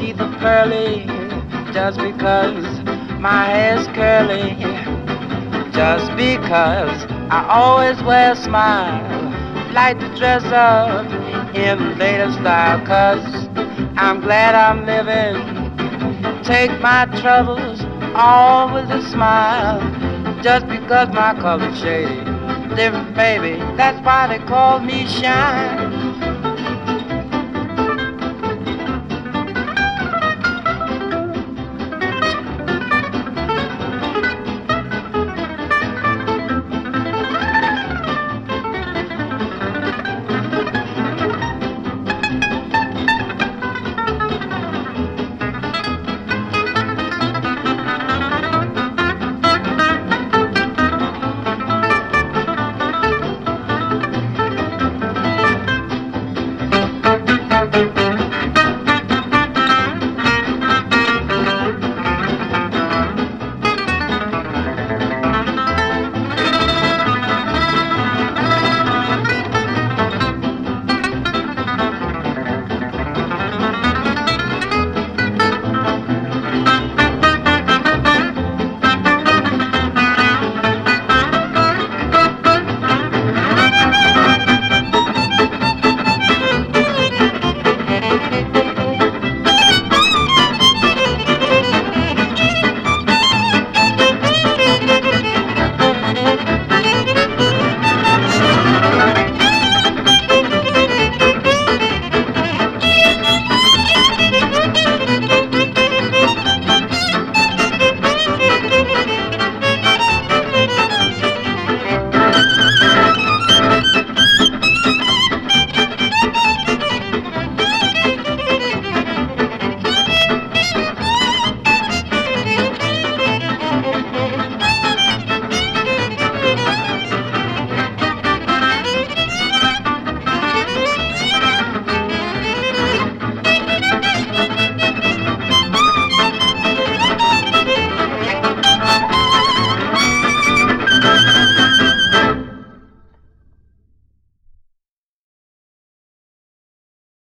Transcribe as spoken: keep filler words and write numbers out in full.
teeth are pearly, just because my hair's curly, just because I always wear a smile, like to dress up in the latest style, 'cause I'm glad I'm living, take my troubles all with a smile, just because my color's shady, different baby, that's why they call me Shine.